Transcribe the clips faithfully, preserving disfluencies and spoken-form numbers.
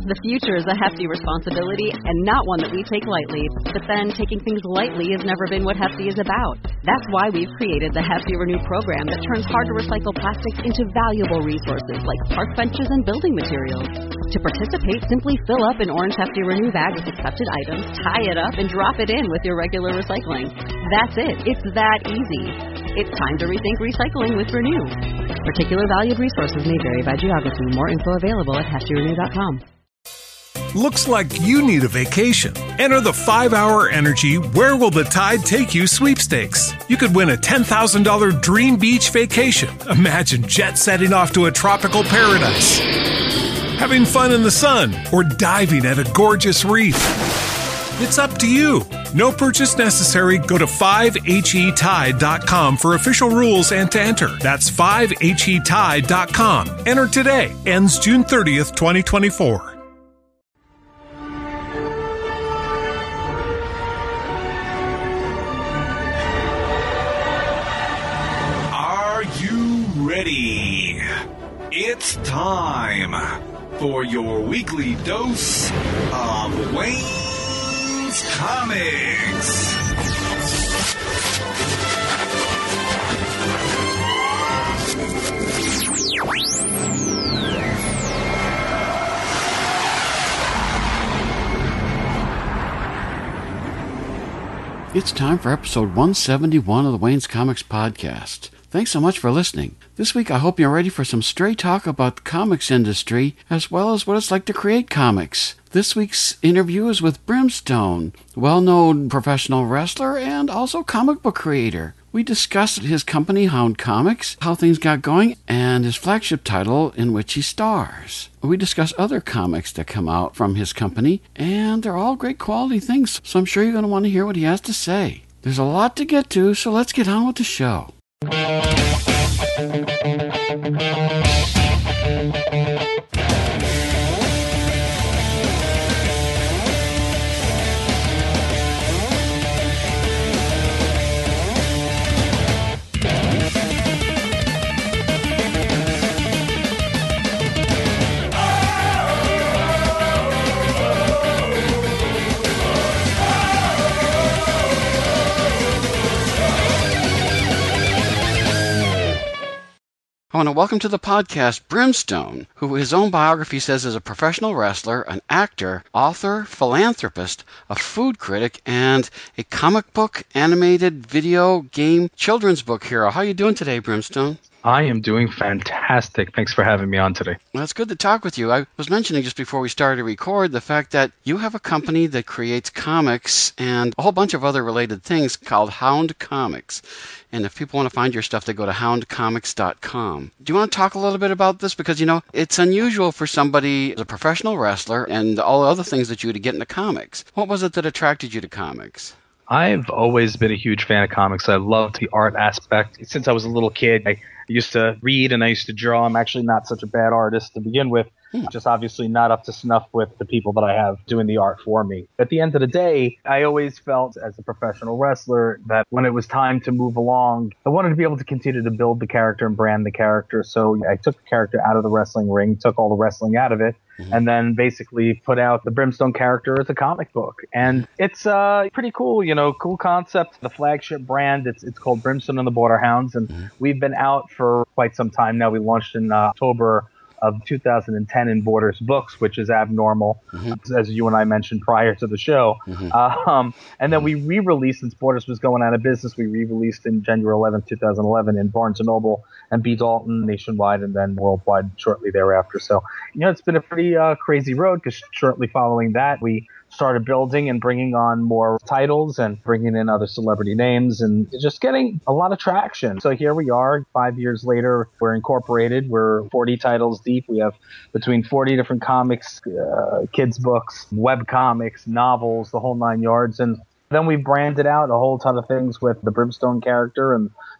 The future is a hefty responsibility and not one that we take lightly. But then, taking things lightly has never been what Hefty is about. That's why we've created the Hefty Renew program that turns hard-to-recycle plastics into valuable resources like park benches and building materials. To participate, simply fill up an orange Hefty Renew bag with accepted items, tie it up, and drop it in with your regular recycling. That's it. It's that easy. It's time to rethink recycling with Renew. Particular valued resources may vary by geography. More info available at hefty renew dot com. Looks like you need a vacation. Enter the five hour Energy Where Will the Tide Take You sweepstakes. You could win a ten thousand dollars dream beach vacation. Imagine jet setting off to a tropical paradise, having fun in the sun, or diving at a gorgeous reef. It's up to you. No purchase necessary. Go to five H E tide dot com for official rules and to enter. That's five H E tide dot com. Enter today. Ends June thirtieth, twenty twenty-four. Are you ready? It's time for your weekly dose of Wayne Comics. It's time for episode one seventy-one of the Wayne's Comics podcast. Thanks so much for listening. This week I hope you're ready for some straight talk about the comics industry, as well as what it's like to create comics. This week's interview is with Brimstone, well-known professional wrestler and also comic book creator. We discussed his company, Hound Comics, how things got going, and his flagship title in which he stars. We discuss other comics that come out from his company, and they're all great quality things, so I'm sure you're going to want to hear what he has to say. There's a lot to get to, so let's get on with the show. I want to welcome to the podcast Brimstone, who his own biography says is a professional wrestler, an actor, author, philanthropist, a food critic, and a comic book, animated, video, game, children's book hero. How are you doing today, Brimstone? I am doing fantastic. Thanks for having me on today. Well, it's good to talk with you. I was mentioning just before we started to record the fact that you have a company that creates comics and a whole bunch of other related things called Hound Comics. And if people want to find your stuff, they go to hound comics dot com. Do you want to talk a little bit about this? Because, you know, it's unusual for somebody as a professional wrestler and all the other things that you do to get into comics. What was it that attracted you to comics? I've always been a huge fan of comics. I loved the art aspect. Since I was a little kid, I used to read and I used to draw. I'm actually not such a bad artist to begin with. Hmm. Just obviously not up to snuff with the people that I have doing the art for me. At the end of the day, I always felt as a professional wrestler that when it was time to move along, I wanted to be able to continue to build the character and brand the character. So I took the character out of the wrestling ring, took all the wrestling out of it, mm-hmm. and then basically put out the Brimstone character as a comic book. And it's uh, pretty cool, you know, cool concept. The flagship brand, it's it's called Brimstone and the Border Hounds, and mm-hmm. we've been out for quite some time now. We launched in uh, October of two thousand ten in Borders Books, which is abnormal, mm-hmm. as you and I mentioned prior to the show. Mm-hmm. Um, and then we re-released, since Borders was going out of business, we re-released in January eleventh, two thousand eleven in Barnes and Noble and B. Dalton nationwide and then worldwide shortly thereafter. So, you know, it's been a pretty uh, crazy road, because shortly following that, we started building and bringing on more titles and bringing in other celebrity names and just getting a lot of traction. So here we are, five years later, we're incorporated. We're forty titles deep. We have between forty different comics, uh, kids books, web comics, novels, the whole nine yards. And then we branded out a whole ton of things with the Brimstone character and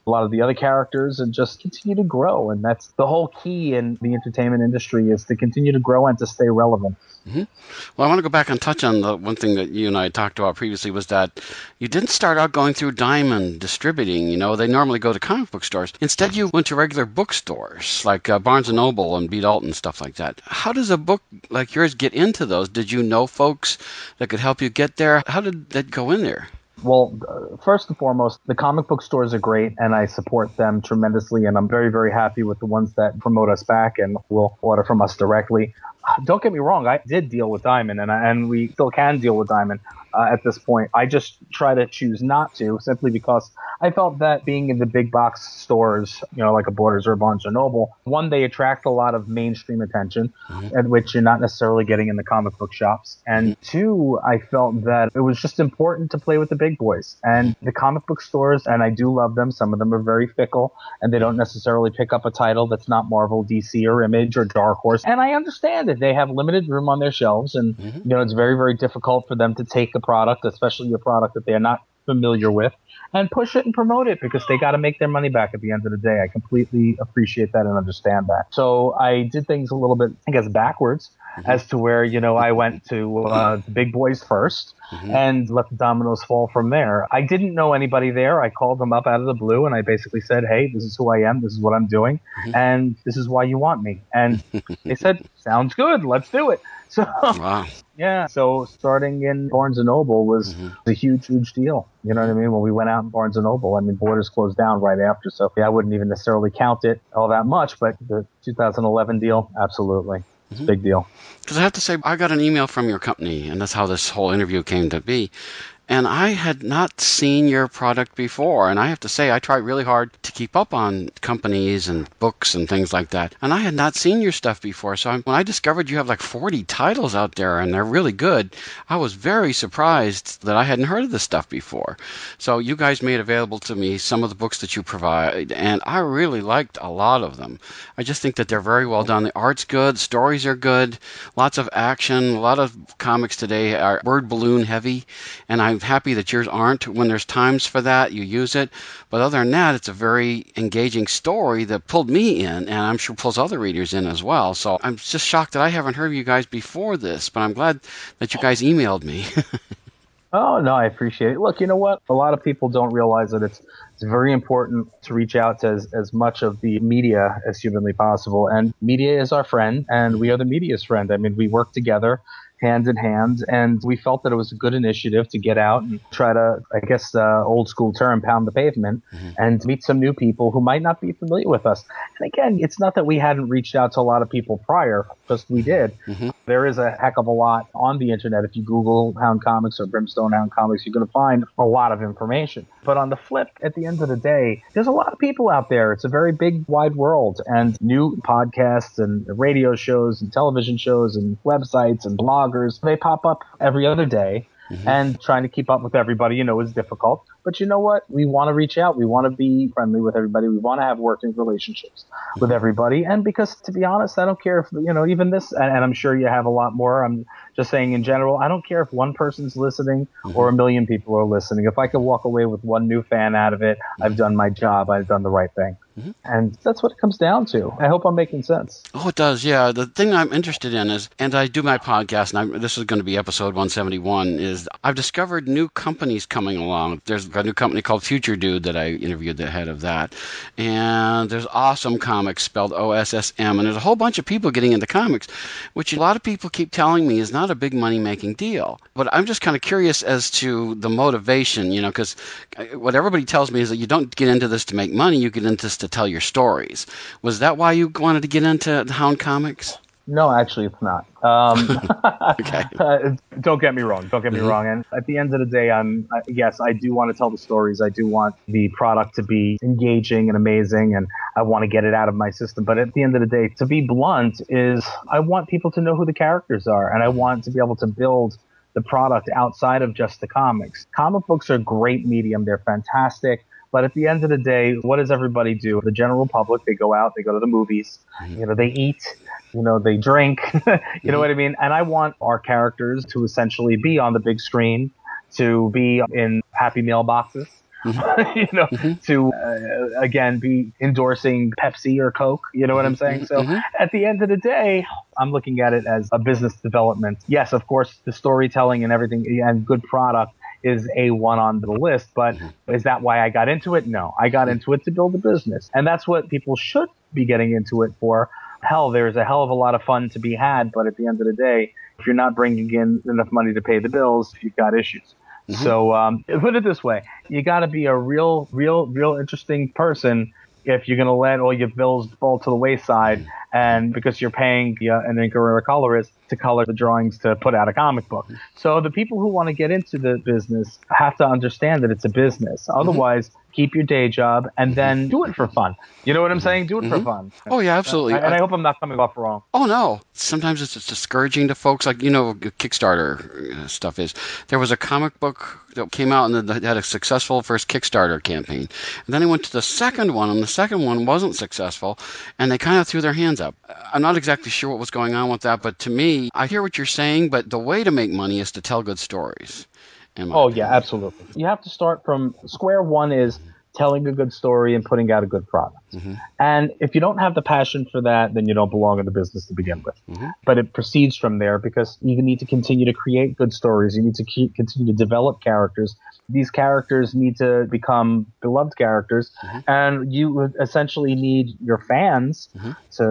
a lot of the other characters and just continue to grow. And that's the whole key in the entertainment industry, is to continue to grow and to stay relevant. Mm-hmm. Well, I want to go back and touch on the one thing that you and I talked about previously, was that you didn't start out going through Diamond Distributing. You know, they normally go to comic book stores. Instead, you went to regular bookstores like uh, Barnes and Noble and Beat Alton, stuff like that. How does a book like yours get into those? Did you know folks that could help you get there? How did that go in there? Well, uh, first and foremost, the comic book stores are great, and I support them tremendously, and I'm very, very happy with the ones that promote us back and will order from us directly. Don't get me wrong, I did deal with Diamond, and, I, and we still can deal with Diamond uh, at this point. I just try to choose not to, simply because I felt that being in the big box stores, you know, like a Borders or a Barnes and Noble, one, they attract a lot of mainstream attention, mm-hmm. at which you're not necessarily getting in the comic book shops. And mm-hmm. two, I felt that it was just important to play with the big boys. And the comic book stores, and I do love them, some of them are very fickle, and they don't necessarily pick up a title that's not Marvel, D C, or Image, or Dark Horse. And I understand it. They have limited room on their shelves, and mm-hmm. you know, it's very, very difficult for them to take a product, especially a product that they're not familiar with, and push it and promote it, because they got to make their money back at the end of the day. I completely appreciate that and understand that. So I did things a little bit, I guess, backwards, mm-hmm. as to where, you know, I went to uh, the big boys first, mm-hmm. and let the dominoes fall from there. I didn't know anybody there. I called them up out of the blue, and I basically said, hey, this is who I am, this is what I'm doing, mm-hmm. and this is why you want me. And they said, sounds good, let's do it. So, wow. Yeah, so starting in Barnes and Noble was mm-hmm. a huge, huge deal. You know what I mean? When we went out in Barnes and Noble, I mean, Borders closed down right after, so yeah, I wouldn't even necessarily count it all that much, but the two thousand eleven deal, absolutely. It's mm-hmm. a big deal. Because I have to say, I got an email from your company, and that's how this whole interview came to be. And I had not seen your product before. And I have to say, I tried really hard to keep up on companies and books and things like that. And I had not seen your stuff before. So when I discovered you have like forty titles out there and they're really good, I was very surprised that I hadn't heard of this stuff before. So you guys made available to me some of the books that you provide, and I really liked a lot of them. I just think that they're very well done. The art's good, stories are good, lots of action. A lot of comics today are word balloon heavy, and I I'm happy that yours aren't. When there's times for that, you use it. But other than that, it's a very engaging story that pulled me in, and I'm sure pulls other readers in as well. So I'm just shocked that I haven't heard of you guys before this, but I'm glad that you guys emailed me. Oh, no, I appreciate it. Look, you know what? A lot of people don't realize that it's it's very important to reach out to as, as much of the media as humanly possible. And media is our friend, and we are the media's friend. I mean, we work together hand in hand, and we felt that it was a good initiative to get out and try to, I guess, uh, old school term, pound the pavement, mm-hmm. and meet some new people who might not be familiar with us. And again, it's not that we hadn't reached out to a lot of people prior, just we did. Mm-hmm. There is a heck of a lot on the internet. If you Google Hound Comics or Brimstone Hound Comics, you're going to find a lot of information. But on the flip, at the end of the day, there's a lot of people out there. It's a very big, wide world, and new podcasts and radio shows and television shows and websites and blogs, they pop up every other day, mm-hmm. and trying to keep up with everybody, you know, is difficult. But you know what? We want to reach out. We want to be friendly with everybody. We want to have working relationships mm-hmm. with everybody. And because, to be honest, I don't care if, you know, even this, and, and I'm sure you have a lot more. I'm just saying in general, I don't care if one person's listening mm-hmm. or a million people are listening. If I could walk away with one new fan out of it, mm-hmm. I've done my job. I've done the right thing. Mm-hmm. And that's what it comes down to. I hope I'm making sense. Oh, it does, yeah. The thing I'm interested in is, and I do my podcast, and I'm, this is going to be episode one seventy-one, is I've discovered new companies coming along. There's a new company called Future Dude that I interviewed the head of that. And there's Awesome Comics, spelled O S S M. And there's a whole bunch of people getting into comics, which a lot of people keep telling me is not a big money-making deal. But I'm just kind of curious as to the motivation, you know, because what everybody tells me is that you don't get into this to make money, you get into this to tell your stories. Was that why you wanted to get into the Hound Comics? No, actually, it's not. Um, okay. uh, don't get me wrong. Don't get me mm-hmm. wrong. And at the end of the day, I'm uh, yes, I do want to tell the stories. I do want the product to be engaging and amazing, and I want to get it out of my system. But at the end of the day, to be blunt, is I want people to know who the characters are, and I want to be able to build the product outside of just the comics. Comic books are a great medium. They're fantastic. But at the end of the day, what does everybody do? The general public, they go out, they go to the movies, mm-hmm. you know, they eat, you know, they drink, you mm-hmm. know what I mean? And I want our characters to essentially be on the big screen, to be in happy mailboxes, mm-hmm. you know, mm-hmm. to, uh, again, be endorsing Pepsi or Coke. You know what I'm saying? So mm-hmm. at the end of the day, I'm looking at it as a business development. Yes, of course, the storytelling and everything and good product is A one on the list, but mm-hmm. is that why I got into it? No, I got into it to build a business. And that's what people should be getting into it for. Hell, there's a hell of a lot of fun to be had, but at the end of the day, if you're not bringing in enough money to pay the bills, you've got issues. Mm-hmm. So um, put it this way, you got to be a real, real, real interesting person if you're going to let all your bills fall to the wayside, and because you're paying uh, an inker or a colorist to color the drawings to put out a comic book. So the people who want to get into the business have to understand that it's a business. Otherwise, mm-hmm. keep your day job and then do it for fun. You know what I'm saying? Do it mm-hmm. for fun. Oh, yeah, absolutely. Uh, and I, I hope I'm not coming off wrong. Oh, no. Sometimes it's just discouraging to folks. Like, you know, Kickstarter stuff is. There was a comic book that came out and that had a successful first Kickstarter campaign. And then they went to the second one, and the second one wasn't successful, and they kind of threw their hands up. I'm not exactly sure what was going on with that, but to me, I hear what you're saying, but the way to make money is to tell good stories. Oh, opinion. Yeah, absolutely. You have to start from square one is telling a good story and putting out a good product. Mm-hmm. And if you don't have the passion for that, then you don't belong in the business to begin with. Mm-hmm. But it proceeds from there because you need to continue to create good stories. You need to keep, continue to develop characters. These characters need to become beloved characters, mm-hmm. and you essentially need your fans mm-hmm.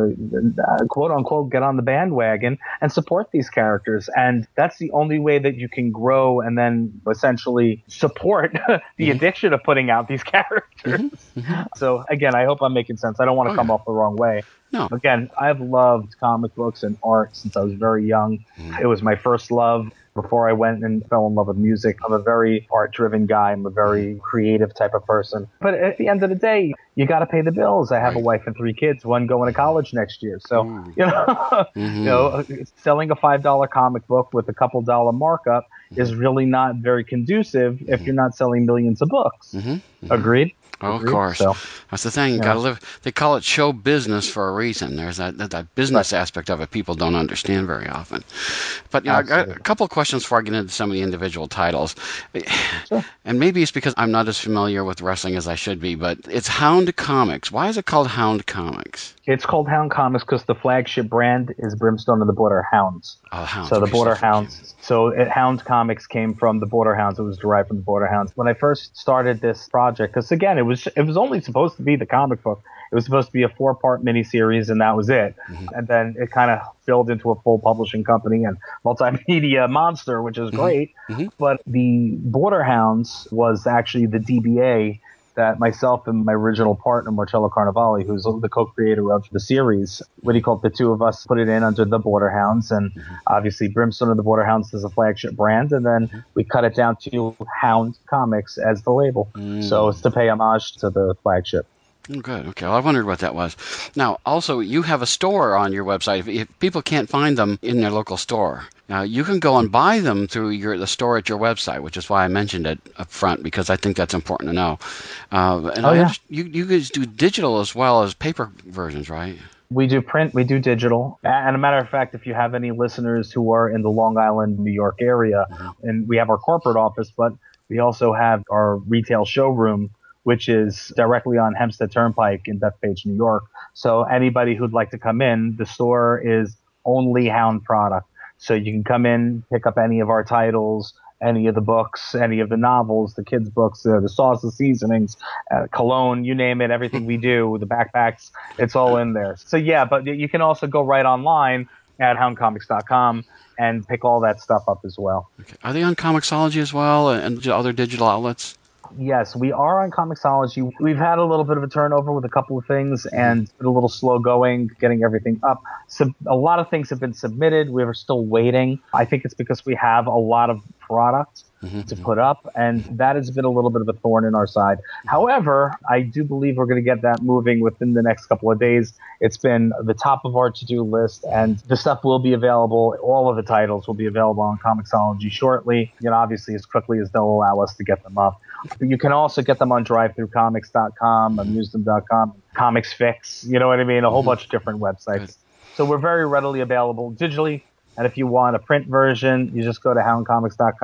to uh, quote unquote get on the bandwagon and support these characters. And that's the only way that you can grow and then essentially support the mm-hmm. addiction of putting out these characters. Mm-hmm. Mm-hmm. So again, I hope I'm making sense. I don't want to oh, come yeah. off the wrong way. No. Again, I've loved comic books and art since I was very young. Mm-hmm. It was my first love. Before I went and fell in love with music, I'm a very art-driven guy. I'm a very creative type of person. But at the end of the day, you got to pay the bills. I have right. a wife and three kids, one going to college next year. So, mm. you know, mm-hmm. you know, selling a five dollar comic book with a couple dollar markup mm-hmm. is really not very conducive if you're not selling millions of books. Mm-hmm. Mm-hmm. Agreed? Oh, of course. So, that's the thing. You yeah. got to live. They call it show business for a reason. There's that that, that business right. aspect of it people don't understand very often. But you know, I got a couple of questions before I get into some of the individual titles. Sure. And maybe it's because I'm not as familiar with wrestling as I should be, but it's Hound Comics. Why is it called Hound Comics? It's called Hound Comics because the flagship brand is Brimstone and the Border Hounds. Oh, Hounds. So the Border Hounds. So it, Hound Comics came from the Border Hounds. It was derived from the Border Hounds. When I first started this project, because again, it was it was only supposed to be the comic book. It was supposed to be a four-part miniseries, and that was it. Mm-hmm. And then it kind of filled into a full publishing company and multimedia monster, which is mm-hmm. great. Mm-hmm. But the Border Hounds was actually the D B A that myself and my original partner, Marcello Carnevale, who's the co-creator of the series, what do you call it? The two of us put it in under the Border Hounds. And mm-hmm. obviously Brimstone and the Border Hounds is a flagship brand. And then mm-hmm. we cut it down to Hound Comics as the label. Mm. So it's to pay homage to the flagship. Oh, good. Okay. Well, I wondered what that was. Now, also, you have a store on your website. If, if people can't find them in their local store, now you can go and buy them through your the store at your website, which is why I mentioned it up front, because I think that's important to know. Uh, and oh, I yeah. you, you guys do digital as well as paper versions, right? We do print, we do digital. And a matter of fact, if you have any listeners who are in the Long Island, New York area, mm-hmm. and we have our corporate office, but we also have our retail showroom, which is directly on Hempstead Turnpike in Bethpage, New York. So anybody who'd like to come in, the store is only Hound product. So you can come in, pick up any of our titles, any of the books, any of the novels, the kids' books, uh, the sauces, seasonings, uh, cologne, you name it, everything we do, the backpacks, it's all in there. So yeah, but you can also go right online at hound comics dot com and pick all that stuff up as well. Okay. Are they on Comixology as well and other digital outlets? Yes, we are on Comixology. We've had a little bit of a turnover with a couple of things and been a little slow going, getting everything up. So a lot of things have been submitted. We're still waiting. I think it's because we have a lot of product mm-hmm. to put up, and that has been a little bit of a thorn in our side. However, I do believe we're going to get that moving within the next couple of days. It's been the top of our to-do list, and the stuff will be available. All of the titles will be available on Comixology shortly, you know, obviously as quickly as they'll allow us to get them up. But you can also get them on drive through comics dot com, amusem dot com, Comics Fix, you know what I mean? A whole mm-hmm. bunch of different websites. Good. So we're very readily available digitally. And if you want a print version, you just go to hound comics dot com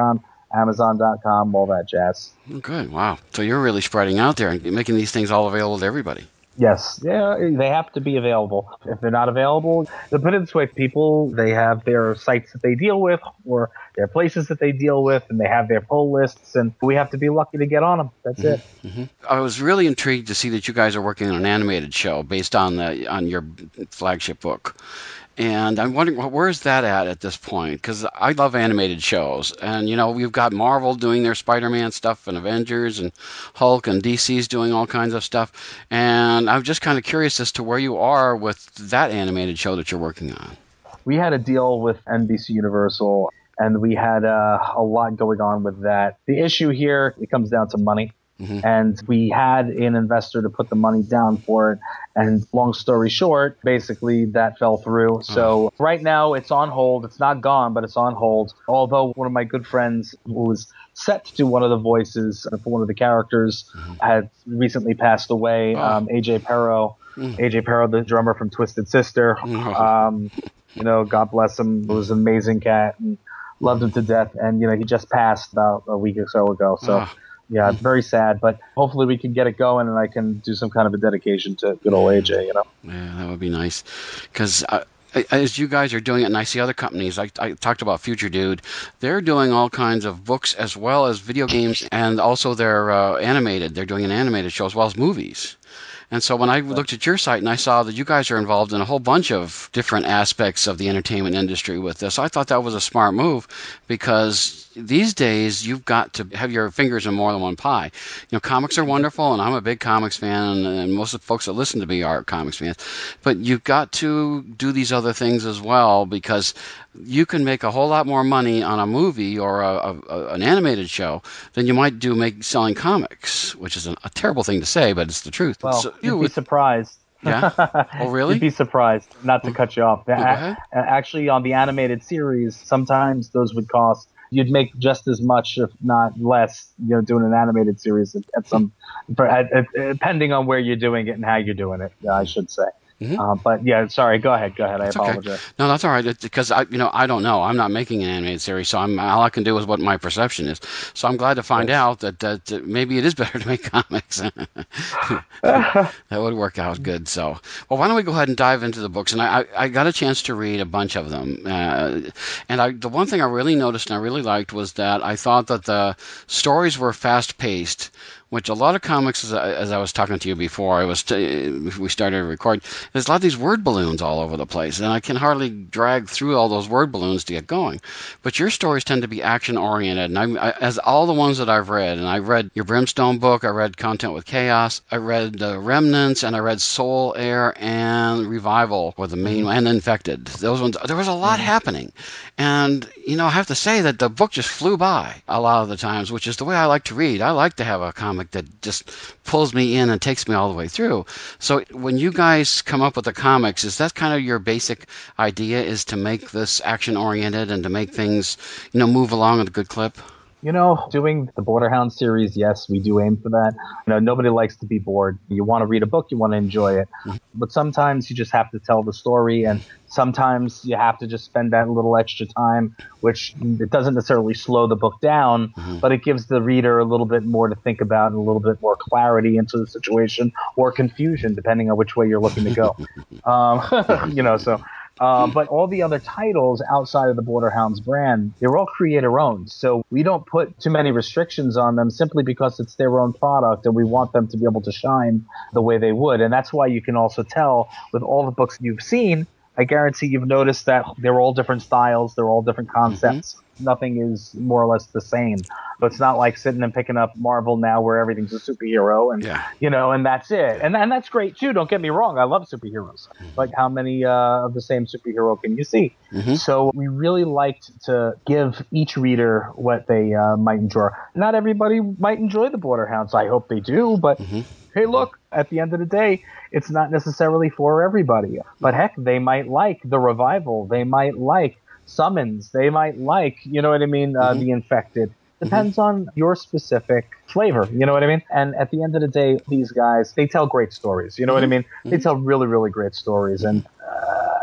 Amazon dot com, all that jazz. Good. Wow. So you're really spreading out there and making these things all available to everybody. Yes, yeah, they have to be available. If they're not available, to put it this way, people, they have their sites that they deal with or their places that they deal with, and they have their pull lists, and we have to be lucky to get on them. That's mm-hmm, it. Mm-hmm. I was really intrigued to see that you guys are working on an animated show based on the on your flagship book. And I'm wondering, well, where's that at at this point? Because I love animated shows. And, you know, we've got Marvel doing their Spider-Man stuff and Avengers and Hulk, and D C's doing all kinds of stuff. And I'm just kind of curious as to where you are with that animated show that you're working on. We had a deal with N B C Universal, and we had uh, a lot going on with that. The issue here, it comes down to money. Mm-hmm. And we had an investor to put the money down for it. And long story short, basically that fell through. So oh. right now it's on hold. It's not gone, but it's on hold. Although one of my good friends who was set to do one of the voices for one of the characters mm-hmm. had recently passed away, oh. um, A J Pero. Mm. A J Pero, the drummer from Twisted Sister. Mm. Um, you know, God bless him. He was an amazing cat and loved him to death. And, you know, he just passed about a week or so ago. So. Oh. Yeah, it's very sad, but hopefully we can get it going and I can do some kind of a dedication to good old A J, you know? Yeah, that would be nice. Because uh, as you guys are doing it, and I see other companies, I, I talked about Future Dude, they're doing all kinds of books as well as video games, and also they're uh, animated. They're doing an animated show as well as movies. And so when I looked at your site and I saw that you guys are involved in a whole bunch of different aspects of the entertainment industry with this, I thought that was a smart move because these days you've got to have your fingers in more than one pie. You know, comics are wonderful, and I'm a big comics fan, and, and most of the folks that listen to me are comics fans. But you've got to do these other things as well because you can make a whole lot more money on a movie or a, a, an animated show than you might do make selling comics, which is a, a terrible thing to say, but it's the truth. Well, so, you'd be surprised. Yeah? Oh, really? You'd be surprised, not to cut you off. Go ahead. Actually, on the animated series, sometimes those would cost, you'd make just as much, if not less, you know, doing an animated series at, at some, at, at, depending on where you're doing it and how you're doing it, I should say. Mm-hmm. Uh, but yeah, sorry. Go ahead. Go ahead. I that's apologize. Okay. No, that's all right. It's because I, you know, I don't know. I'm not making an animated series, so I'm all I can do is what my perception is. So I'm glad to find yes. out that, that maybe it is better to make comics. That would work out good. So, well, why don't we go ahead and dive into the books? And I, I, I got a chance to read a bunch of them, uh, and I, the one thing I really noticed and I really liked was that I thought that the stories were fast paced. Which a lot of comics, as I, as I was talking to you before, I was t- we started to record, there's a lot of these word balloons all over the place, and I can hardly drag through all those word balloons to get going. But your stories tend to be action-oriented, and I, I, as all the ones that I've read, and I read your Brimstone book, I read Content with Chaos, I read uh, Remnants, and I read Soul, Air, and Revival were the main, and Infected. Those ones, there was a lot happening. And, you know, I have to say that the book just flew by a lot of the times, which is the way I like to read. I like to have a comic that just pulls me in and takes me all the way through. So when you guys come up with the comics, is that kind of your basic idea, is to make this action-oriented and to make things, you know, move along at a good clip? You know, doing the Borderhound series, yes, we do aim for that. You know, nobody likes to be bored. You want to read a book, you want to enjoy it. Mm-hmm. But sometimes you just have to tell the story, and sometimes you have to just spend that little extra time, which it doesn't necessarily slow the book down, mm-hmm. but it gives the reader a little bit more to think about and a little bit more clarity into the situation, or confusion, depending on which way you're looking to go. um, you know, so... Uh, but all the other titles outside of the Borderhounds brand, they're all creator-owned. So we don't put too many restrictions on them simply because it's their own product and we want them to be able to shine the way they would. And that's why you can also tell with all the books you've seen, I guarantee you've noticed that they're all different styles, they're all different concepts. Mm-hmm. Nothing is more or less the same. But it's not like sitting and picking up Marvel now where everything's a superhero and, yeah. you know, and that's it. And and that's great, too. Don't get me wrong. I love superheroes. Mm-hmm. But how many uh, of the same superhero can you see? Mm-hmm. So we really liked to give each reader what they uh, might enjoy. Not everybody might enjoy the Borderhounds. I hope they do. But, mm-hmm. hey, look, at the end of the day, it's not necessarily for everybody. But, heck, they might like the Revival. They might like Summons. They might like, you know what I mean, uh, mm-hmm. the Infected. Depends mm-hmm. on your specific flavor, you know what I mean? And at the end of the day, these guys, they tell great stories, you know mm-hmm. what I mean? Mm-hmm. They tell really, really great stories. And uh,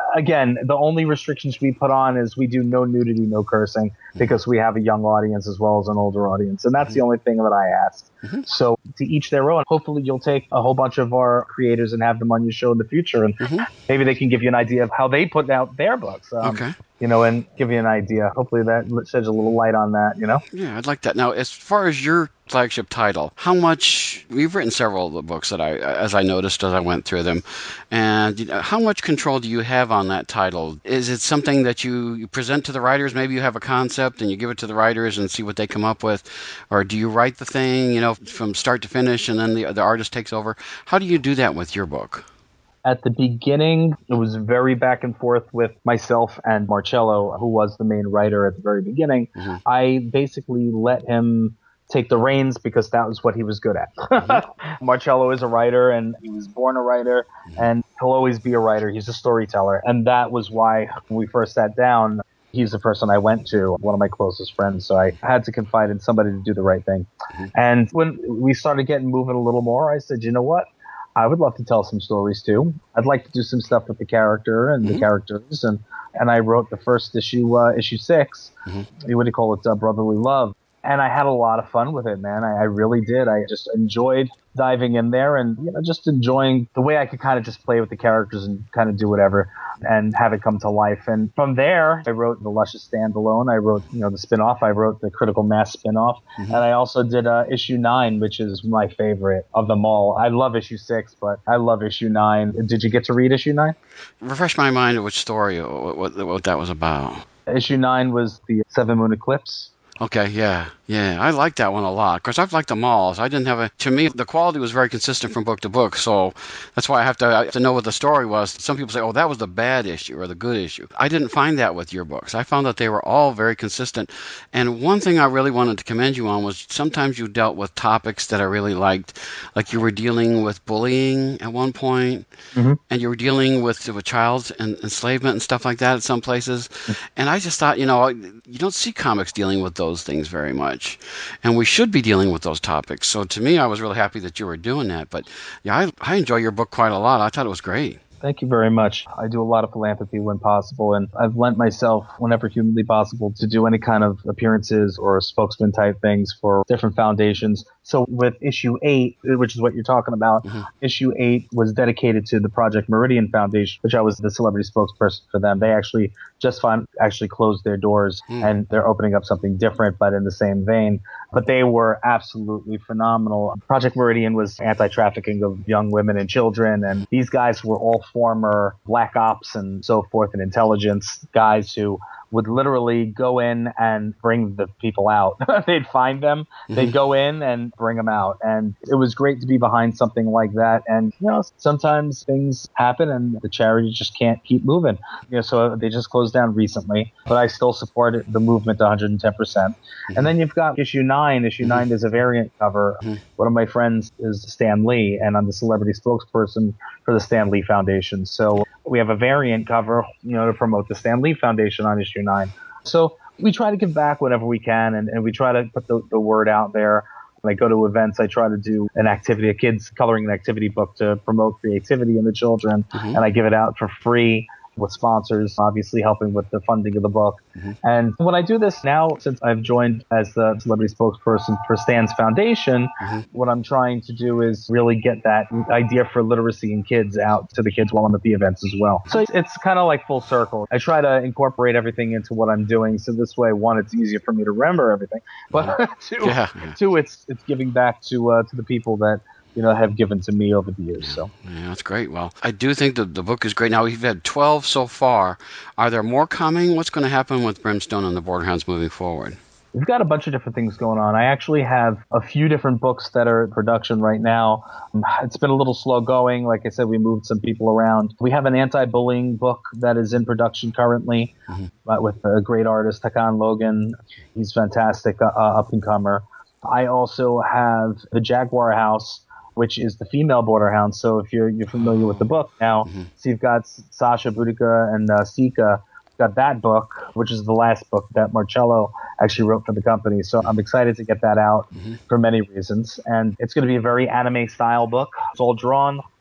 again, the only restrictions we put on is we do no nudity, no cursing, because we have a young audience as well as an older audience. And that's mm-hmm. the only thing that I asked. Mm-hmm. So to each their own. Hopefully you'll take a whole bunch of our creators and have them on your show in the future. And mm-hmm. maybe they can give you an idea of how they put out their books. Um, okay. You know, and give you an idea. Hopefully that sheds a little light on that, you know? Yeah, I'd like that. Now, as far as your flagship title, how much, we've written several of the books that I, as I noticed as I went through them, and you know, how much control do you have on that title? Is it something that you, you present to the writers? Maybe you have a concept and you give it to the writers and see what they come up with, or do you write the thing, you know, from start to finish and then the, the artist takes over? How do you do that with your book? At the beginning, it was very back and forth with myself and Marcello, who was the main writer at the very beginning. Mm-hmm. I basically let him take the reins because that was what he was good at. Mm-hmm. Marcello is a writer, and he was born a writer, mm-hmm. and he'll always be a writer. He's a storyteller. And that was why when we first sat down, he's the person I went to, one of my closest friends. So I had to confide in somebody to do the right thing. Mm-hmm. And when we started getting moving a little more, I said, you know what? I would love to tell some stories too. I'd like to do some stuff with the character and mm-hmm. the characters. And, and I wrote the first issue, uh, issue six. Mm-hmm. What do you call it? Uh, Brotherly Love. And I had a lot of fun with it, man. I, I really did. I just enjoyed diving in there and, you know, just enjoying the way I could kind of just play with the characters and kind of do whatever and have it come to life. And from there, I wrote the Luscious standalone. I wrote, you know, the spinoff. I wrote the Critical Mass spinoff. Mm-hmm. And I also did uh, issue nine, which is my favorite of them all. I love issue six, but I love issue nine. Did you get to read issue nine? Refresh my mind of which story, what, what, what that was about. Issue nine was the Seven Moon Eclipse. Okay, yeah, yeah. I like that one a lot because I've liked them all. So I didn't have a, to me, the quality was very consistent from book to book. So that's why I have to, I have to know what the story was. Some people say, oh, that was the bad issue or the good issue. I didn't find that with your books. I found that they were all very consistent. And one thing I really wanted to commend you on was sometimes you dealt with topics that I really liked. Like you were dealing with bullying at one point, mm-hmm. and you were dealing with, with child enslavement and stuff like that at some places. Mm-hmm. And I just thought, you know, you don't see comics dealing with those those things very much, and we should be dealing with those topics. So to me, I was really happy that you were doing that. But yeah, I, I enjoy your book quite a lot. I thought it was great. Thank you very much. I do a lot of philanthropy when possible, and I've lent myself, whenever humanly possible, to do any kind of appearances or spokesman type things for different foundations. So with issue eight, which is what you're talking about, mm-hmm. issue eight was dedicated to the Project Meridian Foundation, which I was the celebrity spokesperson for them. They actually just find, actually closed their doors, mm. and they're opening up something different, but in the same vein. But they were absolutely phenomenal. Project Meridian was anti-trafficking of young women and children, and these guys were all former black ops and so forth and intelligence guys who would literally go in and bring the people out. They'd find them, mm-hmm. they'd go in and bring them out. And it was great to be behind something like that. And, you know, sometimes things happen and the charity just can't keep moving. You know, so they just closed down recently, but I still support the movement one hundred ten percent. Mm-hmm. And then you've got issue nine. Issue mm-hmm. nine is a variant cover. Mm-hmm. One of my friends is Stan Lee, and I'm the celebrity spokesperson for the Stan Lee Foundation. So we have a variant cover, you know, to promote the Stan Lee Foundation on issue nine. So we try to give back whenever we can, and, and we try to put the, the word out there. When I go to events, I try to do an activity, a kids coloring an activity book to promote creativity in the children, mm-hmm. and I give it out for free with sponsors, obviously helping with the funding of the book. Mm-hmm. And when I do this now, since I've joined as the celebrity spokesperson for Stan's Foundation, mm-hmm. what I'm trying to do is really get that idea for literacy in kids out to the kids while I'm at the events as well. So it's kind of like full circle. I try to incorporate everything into what I'm doing. So this way, one, it's easier for me to remember everything. But two, yeah. two, it's it's giving back to uh, to the people that you know, have given to me over the years. So yeah, that's great. Well, I do think the the book is great. Now, we've had twelve so far. Are there more coming? What's going to happen with Brimstone and the Borderhounds moving forward? We've got a bunch of different things going on. I actually have a few different books that are in production right now. It's been a little slow going. Like I said, we moved some people around. We have an anti-bullying book that is in production currently, mm-hmm. uh, with a great artist, Hakan Logan. He's fantastic, uh, up-and-comer. I also have The Jaguar House, which is the female Borderhound. So if you're you're familiar with the book now, mm-hmm. so you've got Sasha Boudica and uh, Sika, got that book, which is the last book that Marcello actually wrote for the company. So I'm excited to get that out mm-hmm. for many reasons. And it's going to be a very anime style book. It's all drawn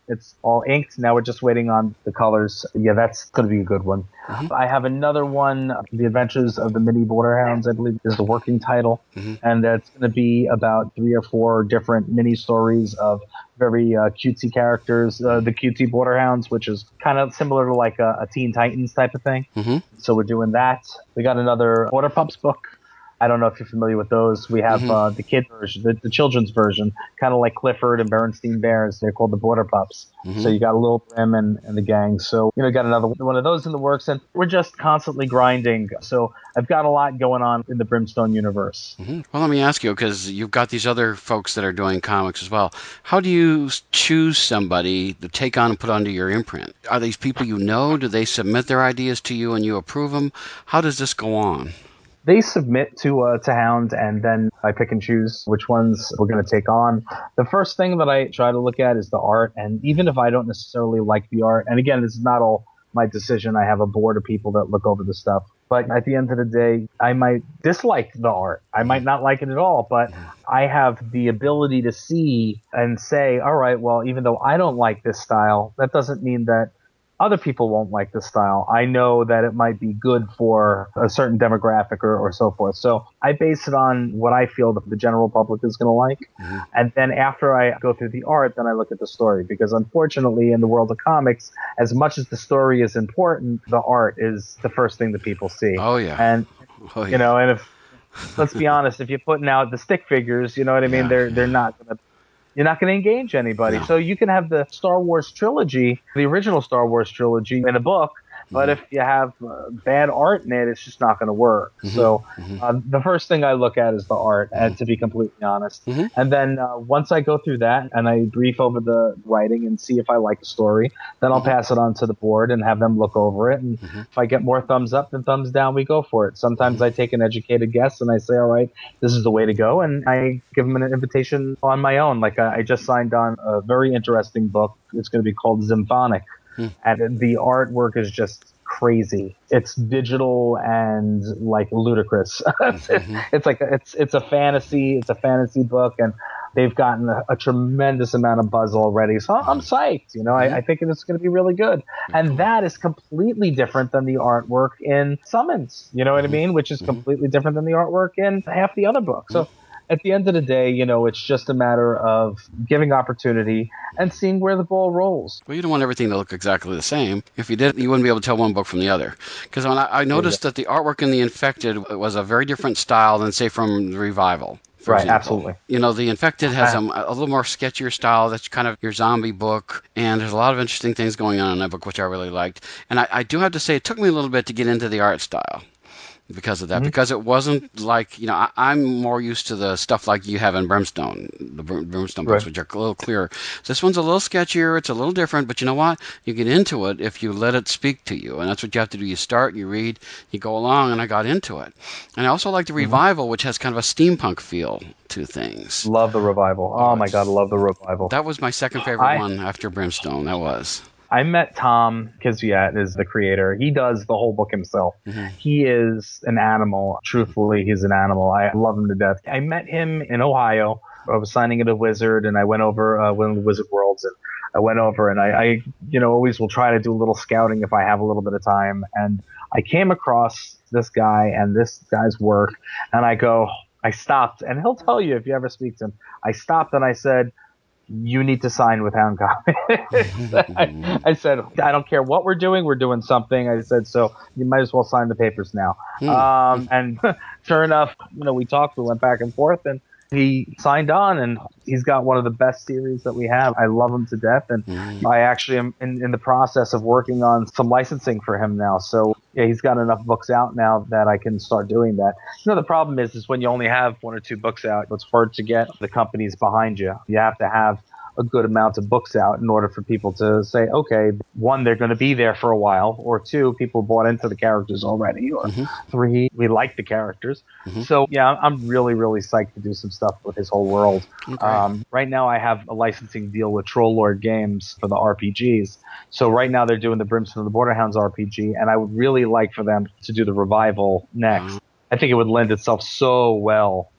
It's all inked. Now we're just waiting on the colors. Yeah, that's going to be a good one. Mm-hmm. I have another one, The Adventures of the Mini Borderhounds, I believe is the working title. Mm-hmm. And that's going to be about three or four different mini stories of very uh, cutesy characters. Uh, the Cutesy Borderhounds, which is kind of similar to like a, a Teen Titans type of thing. Mm-hmm. So we're doing that. We got another Border Pups book. I don't know if you're familiar with those. We have mm-hmm. uh, the kid version, the, the children's version, kind of like Clifford and Bernstein Bears. They're called the Border Pups. Mm-hmm. So you got a Little Brim and, and the gang. So, you know, got another one of those in the works. And we're just constantly grinding. So I've got a lot going on in the Brimstone universe. Mm-hmm. Well, let me ask you, because you've got these other folks that are doing comics as well. How do you choose somebody to take on and put under your imprint? Are these people you know? Do they submit their ideas to you and you approve them? How does this go on? They submit to uh, to Hound, and then I pick and choose which ones we're going to take on. The first thing that I try to look at is the art, and even if I don't necessarily like the art, and again, this is not all my decision. I have a board of people that look over the stuff. But at the end of the day, I might dislike the art. I might not like it at all, but I have the ability to see and say, all right, well, even though I don't like this style, that doesn't mean that other people won't like the style. I know that it might be good for a certain demographic or, or so forth. So I base it on what I feel that the general public is going to like. Mm-hmm. And then after I go through the art, then I look at the story. Because unfortunately, in the world of comics, as much as the story is important, the art is the first thing that people see. Oh, yeah. And, oh, yeah. you know, and if, let's be honest, if you're putting out the stick figures, you know what I mean? Yeah, they're, yeah. they're not going to You're not going to engage anybody. No. So you can have the Star Wars trilogy, the original Star Wars trilogy in a book, but mm-hmm. if you have uh, bad art in it, it's just not going to work. Mm-hmm. So mm-hmm. Uh, the first thing I look at is the art, mm-hmm. and to be completely honest. Mm-hmm. And then uh, once I go through that and I brief over the writing and see if I like the story, then I'll mm-hmm. pass it on to the board and have them look over it. And mm-hmm. if I get more thumbs up than thumbs down, we go for it. Sometimes mm-hmm. I take an educated guess and I say, all right, this is the way to go. And I give them an invitation on my own. Like I, I just signed on a very interesting book. It's going to be called Symphonic. Hmm. And the artwork is just crazy. It's digital and like ludicrous. mm-hmm. It's like it's it's a fantasy. It's a fantasy book, and they've gotten a, a tremendous amount of buzz already. So I'm psyched. You know, mm-hmm. I, I think it's going to be really good. And that is completely different than the artwork in Summons. You know what mm-hmm. I mean? Which is mm-hmm. completely different than the artwork in half the other books. So. Mm-hmm. At the end of the day, you know, it's just a matter of giving opportunity and seeing where the ball rolls. Well, you don't want everything to look exactly the same. If you did, you wouldn't be able to tell one book from the other. Because when I, I noticed yeah. that the artwork in The Infected was a very different style than, say, from The Revival. Right, example. Absolutely. You know, The Infected has a, a little more sketchier style. That's kind of your zombie book. And there's a lot of interesting things going on in that book, which I really liked. And I, I do have to say, it took me a little bit to get into the art style. Because of that, mm-hmm. because it wasn't like, you know, I, I'm more used to the stuff like you have in Brimstone, the Brimstone books, right. which are a little clearer. So this one's a little sketchier, it's a little different, but you know what? You get into it if you let it speak to you, and that's what you have to do. You start, you read, you go along, and I got into it. And I also like the Revival, mm-hmm. which has kind of a steampunk feel to things. Love the Revival. Oh, my God, I love the Revival. That was my second favorite I... one after Brimstone, that was. I met Tom Kizviat, is the creator. He does the whole book himself. Mm-hmm. He is an animal. Truthfully, he's an animal. I love him to death. I met him in Ohio. I was signing at a Wizard, and I went over uh, one of the Wizard Worlds, and I went over, and I, I, you know, always will try to do a little scouting if I have a little bit of time. And I came across this guy and this guy's work, and I go, I stopped, and he'll tell you if you ever speak to him. I stopped and I said, you need to sign with Hound Comics. I, I said, I don't care what we're doing. We're doing something. I said, so you might as well sign the papers now. Mm. Um, and sure enough, you know, we talked, we went back and forth, and he signed on, and he's got one of the best series that we have. I love him to death, and mm. I actually am in, in the process of working on some licensing for him now. So yeah, he's got enough books out now that I can start doing that. You know, the problem is, is when you only have one or two books out, it's hard to get the companies behind you. You have to have a good amount of books out in order for people to say, okay, one, they're going to be there for a while, or two, people bought into the characters already, or mm-hmm. three, we like the characters. Mm-hmm. So yeah, I'm really, really psyched to do some stuff with his whole world. Okay. Um, right now I have a licensing deal with Troll Lord Games for the R P Gs. So right now they're doing the Brimstone of the Borderhounds R P G, and I would really like for them to do the Revival next. Mm-hmm. I think it would lend itself so well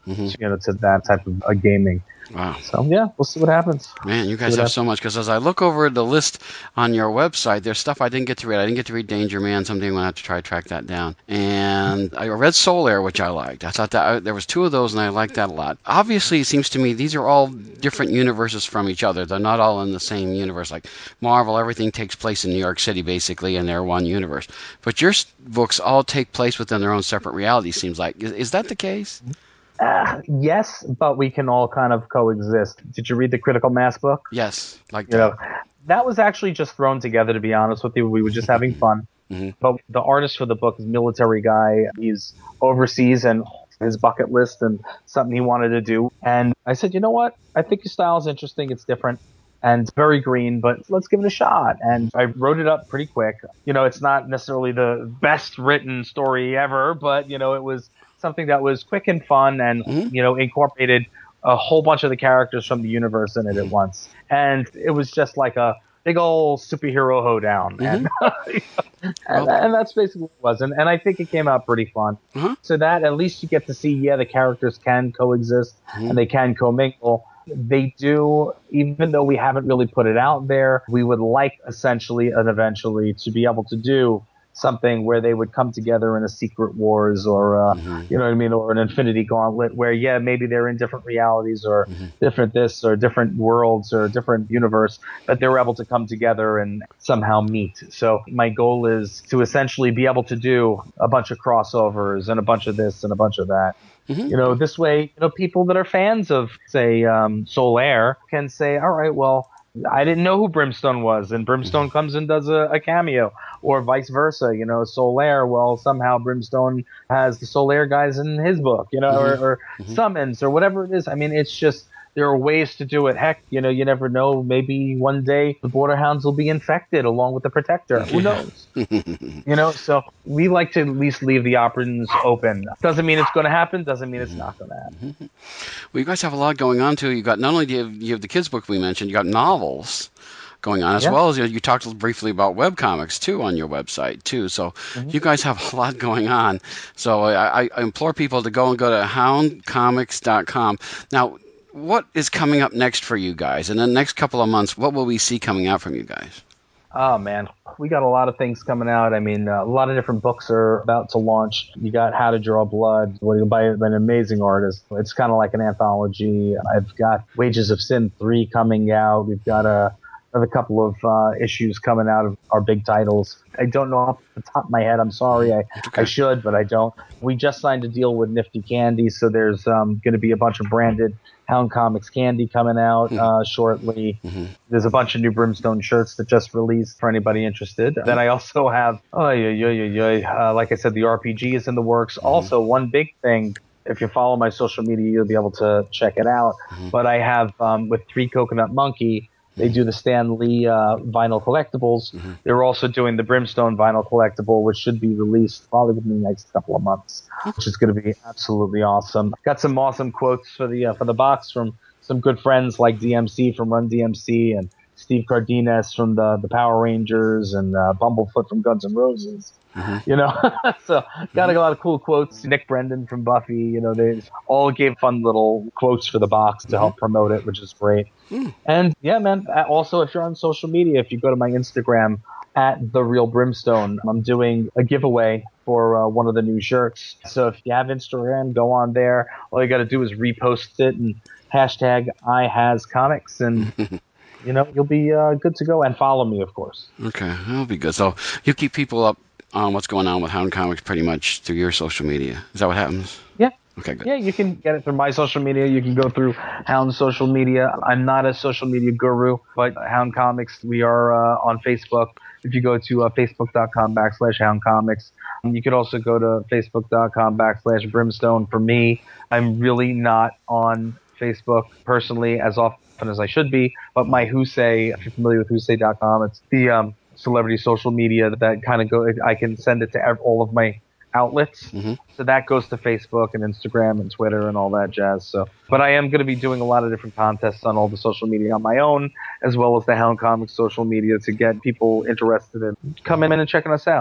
mm-hmm. you know, to that type of uh, gaming. Wow. So, yeah, we'll see what happens. Man, you guys have happens. so much. Because as I look over the list on your website, there's stuff I didn't get to read. I didn't get to read Danger Man. Someday I'm going to have to try to track that down. And I read Solaire, which I liked. I thought that I, there was two of those, and I liked that a lot. Obviously, it seems to me these are all different universes from each other. They're not all in the same universe. Like Marvel, everything takes place in New York City, basically, and they're one universe. But your books all take place within their own separate realities, seems like. Is, is that the case? Uh, yes, but we can all kind of coexist. Did you read the Critical Mass book? Yes, like you that. know, that was actually just thrown together, to be honest with you. We were just having fun. Mm-hmm. But the artist for the book is a military guy. He's overseas and his bucket list and something he wanted to do. And I said, you know what? I think your style is interesting. It's different and very green, but let's give it a shot. And I wrote it up pretty quick. You know, it's not necessarily the best written story ever, but, you know, it was something that was quick and fun and, mm-hmm. you know, incorporated a whole bunch of the characters from the universe in it at once. And it was just like a big old superhero hoedown. Mm-hmm. And, and, and that's basically what it was. And, and I think it came out pretty fun. Mm-hmm. So that at least you get to see, yeah, the characters can coexist mm-hmm. and they can commingle. They do, even though we haven't really put it out there, we would like essentially and eventually to be able to do something where they would come together in a Secret Wars or, uh, mm-hmm. you know what I mean, or an Infinity Gauntlet where, yeah, maybe they're in different realities or mm-hmm. different this or different worlds or different universe, but they were able to come together and somehow meet. So my goal is to essentially be able to do a bunch of crossovers and a bunch of this and a bunch of that. Mm-hmm. You know, this way, you know, people that are fans of, say, um, Solaire can say, all right, well, I didn't know who Brimstone was, and Brimstone comes and does a, a cameo, or vice versa. You know, Solaire, well, somehow Brimstone has the Solaire guys in his book, you know, mm-hmm. or, or mm-hmm. summons, or whatever it is. I mean, it's just, there are ways to do it. Heck, you know, you never know. Maybe one day the Border Hounds will be infected along with the Protector. Who knows? You know, so we like to at least leave the options open. Doesn't mean it's going to happen. Doesn't mean it's not going to happen. Well, you guys have a lot going on, too. You got not only do you have, you have the kids' book we mentioned, you got novels going on, as yeah. well as you, you talked briefly about webcomics, too, on your website, too. So mm-hmm. you guys have a lot going on. So I, I implore people to go and go to hound comics dot com. Now, what is coming up next for you guys? In the next couple of months, what will we see coming out from you guys? Oh, man. We got a lot of things coming out. I mean, uh, a lot of different books are about to launch. You got How to Draw Blood, by an amazing artist. It's kind of like an anthology. I've got Wages of Sin three coming out. We've got a another couple of uh, issues coming out of our big titles. I don't know off the top of my head. I'm sorry. I, okay. I should, but I don't. We just signed a deal with Nifty Candy, so there's um, going to be a bunch of branded Hound Comics candy coming out uh, shortly. Mm-hmm. There's a bunch of new Brimstone shirts that just released for anybody interested. Mm-hmm. Then I also have, oh, yeah, yeah, yeah, yeah. Uh, like I said, the R P G is in the works. Mm-hmm. Also, one big thing, if you follow my social media, you'll be able to check it out. Mm-hmm. But I have, um, with Three Coconut Monkey, they do the Stan Lee uh, vinyl collectibles. Mm-hmm. They're also doing the Brimstone vinyl collectible, which should be released probably within the next couple of months, which is going to be absolutely awesome. Got some awesome quotes for the uh, for the box from some good friends like D M C from Run D M C and Steve Cardenas from the, the Power Rangers and uh, Bumblefoot from Guns N' Roses. Mm-hmm. You know, so got a lot of cool quotes. Nick Brendan from Buffy, you know, they all gave fun little quotes for the box to help promote it, which is great. Mm. And yeah, man, also if you're on social media, if you go to my Instagram at The Real Brimstone, I'm doing a giveaway for uh, one of the new shirts. So if you have Instagram, go on there. All you got to do is repost it and hashtag iHasComics and you know, you'll be uh, good to go. And follow me, of course. Okay, that'll be good. So you keep people up on what's going on with Hound Comics pretty much through your social media. Is that what happens? Yeah. Okay, good. Yeah, you can get it through my social media. You can go through Hound's social media. I'm not a social media guru, but Hound Comics, we are uh, on Facebook. If you go to uh, facebook.com backslash Hound Comics, you could also go to facebook.com backslash Brimstone for me. I'm really not on Facebook personally as often as I should be, but my Husei, if you're familiar with Husei dot com, it's the um, celebrity social media that kind of go, I can send it to all of my outlets. Mm-hmm. So that goes to Facebook and Instagram and Twitter and all that jazz. So, but I am going to be doing a lot of different contests on all the social media on my own, as well as the Hound Comics social media to get people interested in coming in and checking us out.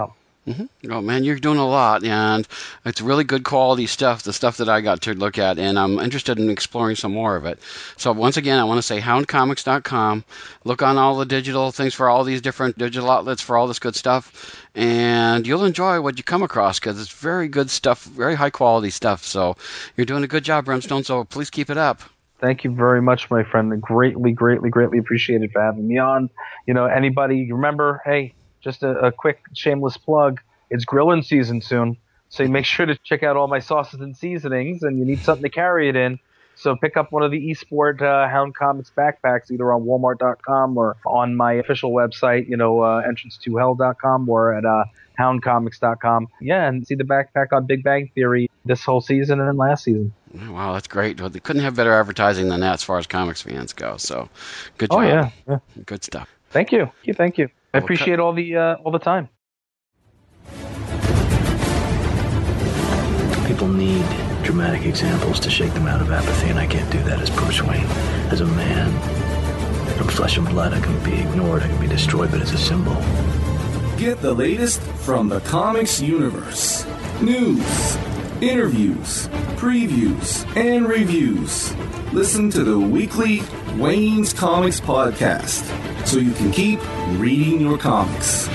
Mm-hmm. Oh, man, you're doing a lot, and it's really good quality stuff, the stuff that I got to look at, and I'm interested in exploring some more of it. So once again, I want to say hound comics dot com. Look on all the digital things for all these different digital outlets for all this good stuff, and you'll enjoy what you come across because it's very good stuff, very high-quality stuff. So you're doing a good job, Brimstone, so please keep it up. Thank you very much, my friend. Greatly, greatly, greatly appreciated for having me on. You know, anybody, remember, hey, just a, a quick shameless plug. It's grilling season soon, so you make sure to check out all my sauces and seasonings, and you need something to carry it in. So pick up one of the eSport uh, Hound Comics backpacks, either on Walmart dot com or on my official website, you know, uh, entrance to hell dot com or at uh, hound comics dot com. Yeah, and see the backpack on Big Bang Theory this whole season and then last season. Wow, that's great. They couldn't have better advertising than that as far as comics fans go. So good job. Oh, yeah. yeah. Good stuff. Thank you. Thank you. Thank you. I appreciate all the uh, all the time. People need dramatic examples to shake them out of apathy, and I can't do that as Bruce Wayne. As a man, from flesh and blood, I can be ignored, I can be destroyed, but as a symbol. Get the latest from the comics universe. News, interviews, previews, and reviews. Listen to the weekly Wayne's Comics podcast so you can keep reading your comics.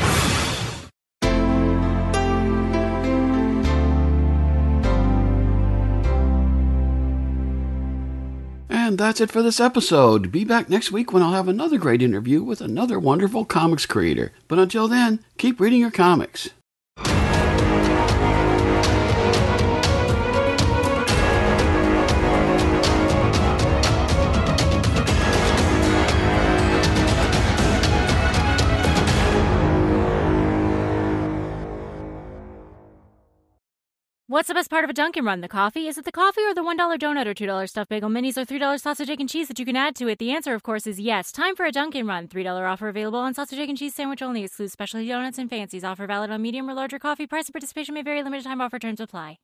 And that's it for this episode. Be back next week when I'll have another great interview with another wonderful comics creator. But until then, keep reading your comics. What's the best part of a Dunkin' Run? The coffee? Is it the coffee or the one dollar donut or two dollar stuffed bagel minis or three dollar sausage, egg, and cheese that you can add to it? The answer, of course, is yes. Time for a Dunkin' Run. three dollar offer available on sausage, egg, and cheese sandwich only. Excludes specialty donuts and fancies. Offer valid on medium or larger coffee. Price and participation may vary. Limited time offer. Terms apply.